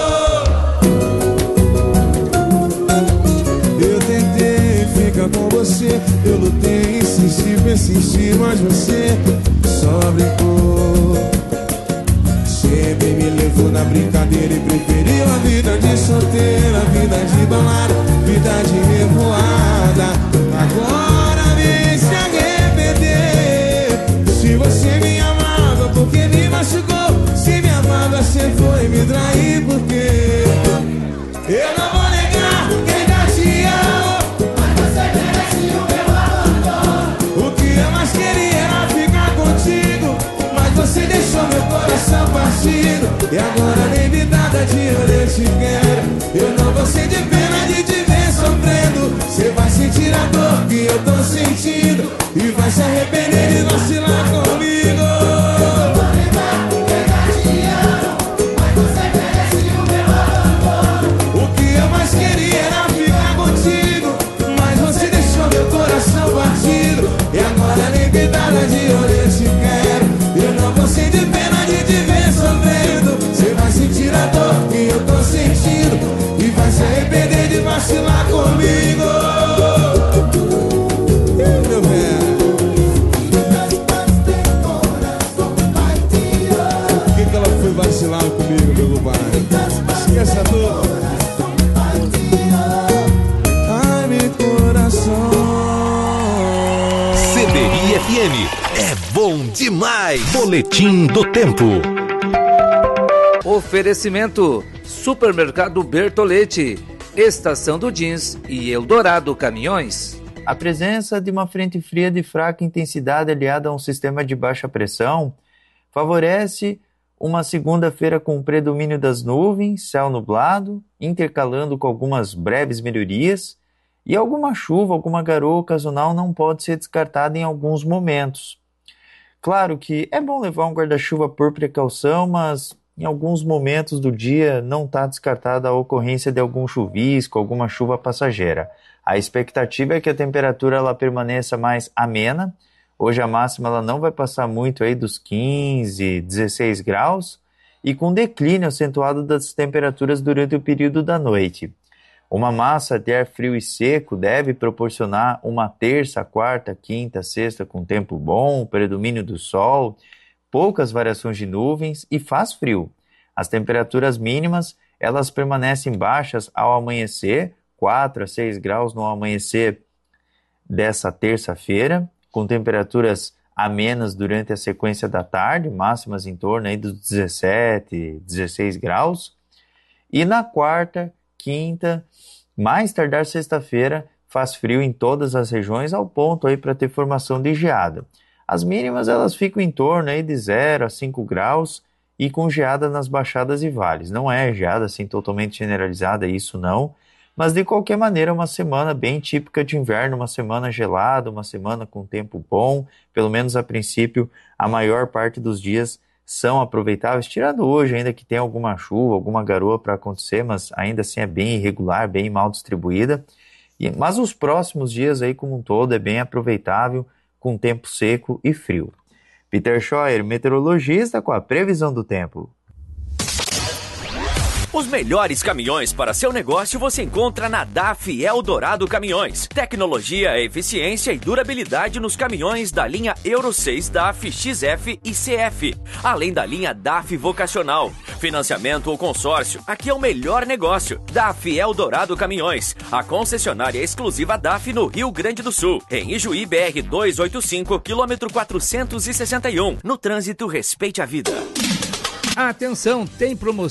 Eu tentei ficar com você, eu lutei, insisti, persisti, mas você só brincou. Sempre me levou na brincadeira e preferiu a vida de solteira, vida de balada, vida de revoada. Agora vem se arrepender. Se você me amava, porque me machucou? Se me amava, você foi me trair, porque eu não vou negar que ainda te amo, mas você E agora nem me nada de eu te quero. Eu não vou sentir pena de te ver sofrendo. Você vai sentir a dor que eu tô sentindo e vai se arrepender de vacilar comigo. Queria era ficar contigo, mas você deixou meu coração batido. E agora nem pintada de olho eu te quero. Eu não vou sentir pena de te ver sofrendo. Você vai sentir a dor que eu tô sentindo e vai se arrepender de vacilar comigo. Meu velho, por que ela foi vacilar comigo, meu pai? Esqueça tudo. CBI FM é bom demais. Boletim do Tempo. Oferecimento: Supermercado Bertolete, Estação do Jeans e Eldorado Caminhões. A presença de uma frente fria de fraca intensidade aliada a um sistema de baixa pressão favorece uma segunda-feira com predomínio das nuvens, céu nublado, intercalando com algumas breves melhorias, e alguma chuva, alguma garoa ocasional não pode ser descartada em alguns momentos. Claro que é bom levar um guarda-chuva por precaução, mas em alguns momentos do dia não está descartada a ocorrência de algum chuvisco, alguma chuva passageira. A expectativa é que a temperatura ela permaneça mais amena. Hoje a máxima ela não vai passar muito aí dos 15, 16 graus e com declínio acentuado das temperaturas durante o período da noite. Uma massa de ar frio e seco deve proporcionar uma terça, quarta, quinta, sexta com tempo bom, predomínio do sol, poucas variações de nuvens e faz frio. As temperaturas mínimas elas permanecem baixas ao amanhecer, 4 a 6 graus no amanhecer dessa terça-feira, com temperaturas amenas durante a sequência da tarde, máximas em torno aí dos 17, 16 graus. E na quarta, quinta, mais tardar sexta-feira, faz frio em todas as regiões ao ponto aí para ter formação de geada. As mínimas elas ficam em torno aí de 0 a 5 graus e com geada nas baixadas e vales. Não é geada assim totalmente generalizada, isso não, mas de qualquer maneira uma semana bem típica de inverno, uma semana gelada, uma semana com tempo bom, pelo menos a princípio a maior parte dos dias são aproveitáveis, tirando hoje ainda que tem alguma chuva, alguma garoa para acontecer, mas ainda assim é bem irregular, bem mal distribuída. Mas os próximos dias aí como um todo é bem aproveitável, com tempo seco e frio. Peter Scheuer, meteorologista, com a previsão do tempo. Os melhores caminhões para seu negócio você encontra na DAF Eldorado Caminhões. Tecnologia, eficiência e durabilidade nos caminhões da linha Euro 6 DAF XF e CF, além da linha DAF Vocacional. Financiamento ou consórcio, aqui é o melhor negócio. DAF Eldorado Caminhões, a concessionária exclusiva DAF no Rio Grande do Sul, em Ijuí BR 285, quilômetro 461. No trânsito, respeite a vida. Atenção, tem promoção